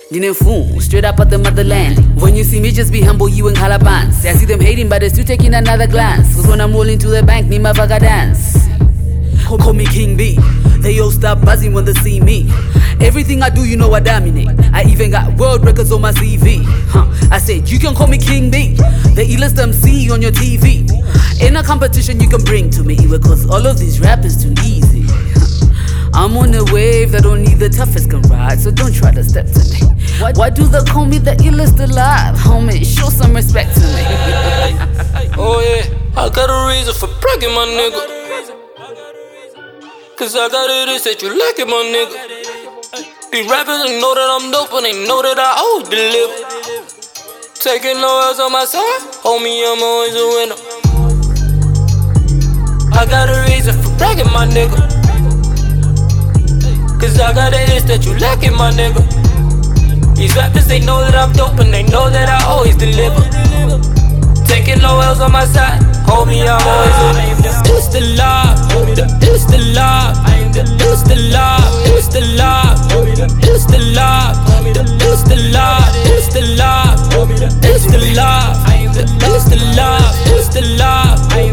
Dine fool, straight up at the motherland. When you see me, just be humble, you and Calabans. I see them hating, but they're still taking another glance. Cause when I'm rolling to the bank, me motherfucker dance. Call me King B. They all stop buzzing when they see me. Everything I do, you know I dominate. I even got world records on my CV. I said, you can call me King B, the illest MC on your TV. In a competition you can bring to me, because all of these rappers too easy. I'm on a wave that only the toughest can ride, so don't try to step to me. Why do they call me the illest alive? Homie, show some respect to me. Oh yeah, I got a reason for bragging, my nigga. Cause I got it, they said you like it, my nigga. These rappers they know that I'm dope and they know that I always deliver. Taking no L's on my side, homie, I'm always a winner. I got a reason for bragging, my nigga. Cause I got it, that you like it, my nigga. These rappers, they know that I'm dope and they know that I always deliver. Taking no L's on my side, homie, I'm always a winner. It's the law, it's the law, it's the law, it's the law, it's the law, it's the law, it's the law, it's the law, it's the law, it's the law,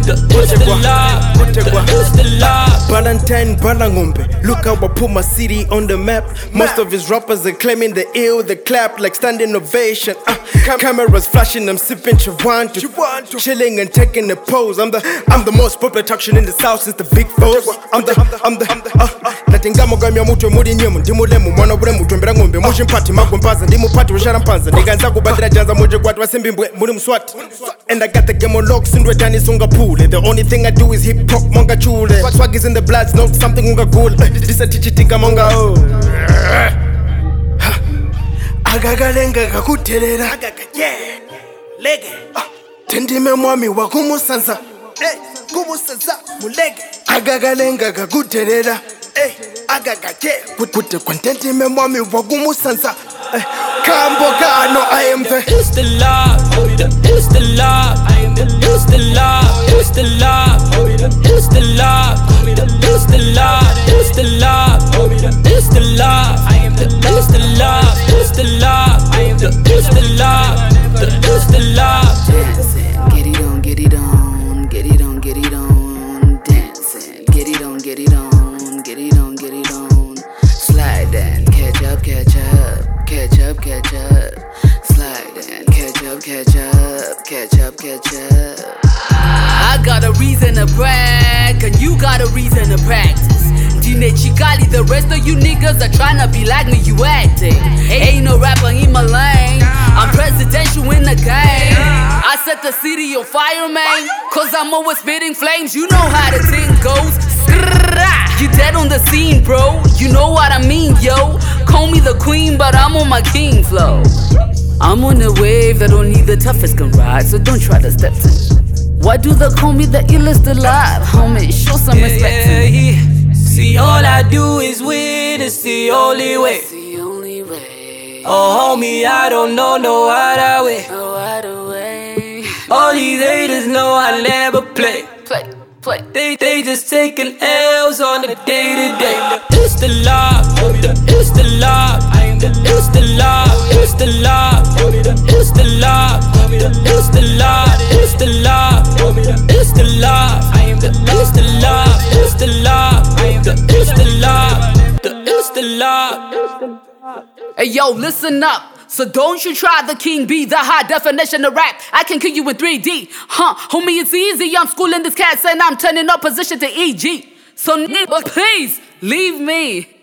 it's the law. Valentine Balangombe, look how I put my city on the map. Most of his rappers are claiming the ill, the clap like standing ovation. Cameras flashing, I'm sipping Chihuahua, chilling and taking the pose. I'm the most popular attraction in the south since the big foes. Natingamo gamya mutwe muri nyemu ndimulemu mwana bure mutwembera ngombe mushi mpati magombaza ndimupati ushara mpanza ndiganza kubadira janza muje kwatu wasimbimbwe muri mswati. And I got the game on lock sindwe tani sunga pule. The only thing I do is hip hop monga chule. Swag is in the blood, it's not something unga cool. This a tichitika monga oh. Agagalenga kakutelera lege tendime mwami wa kumusanza kumusanza mulege agagalenga kakutelera agagake kute contenti me mwami wa kumusanza kambo kano I am the it's the law, it's the law, it's the law, it's the law, it's the law, it's the law, it's the law, it's the law, it's the law, it's the law, it's the law, it's the law. Dancing, get it on, get it on, get it on, get it on. Dancing, get it on, get it on, get it on, get it on. Slide and catch up, catch up, catch up, catch up. Slide and catch up, catch up, catch up, catch up. I got a reason to brag, and you got a reason to practice. Dine Chikali, the rest of you niggas are tryna be like me, you acting. Ain't no rapper in my lane, I'm presidential in the game. I set the city on fire, man, cause I'm always spitting flames. You know how the thing goes. You dead on the scene, bro, you know what I mean, yo. Call me the queen, but I'm on my king flow. I'm on a wave that only the toughest can ride, so don't try to step to me. Why do they call me the illest alive? Homie, show some respect to me. See, all I do is win, it's the only way. It's the only way. Oh, homie, I don't know no other way. No other way. All these haters know I never play. Play, play. They just taking L's on the day-to-day. It's the law, it's the law, it's the law, it's the law, it's the law, it's the law, it's the law, it's the law, it's the law, it's the law, it's the law, it's the law. Hey yo, listen up. So don't you try the King B, the high definition of rap. I can kill you in 3D. Homie, it's easy. I'm schooling this cat and I'm turning up position to EG. So nigga, please leave me.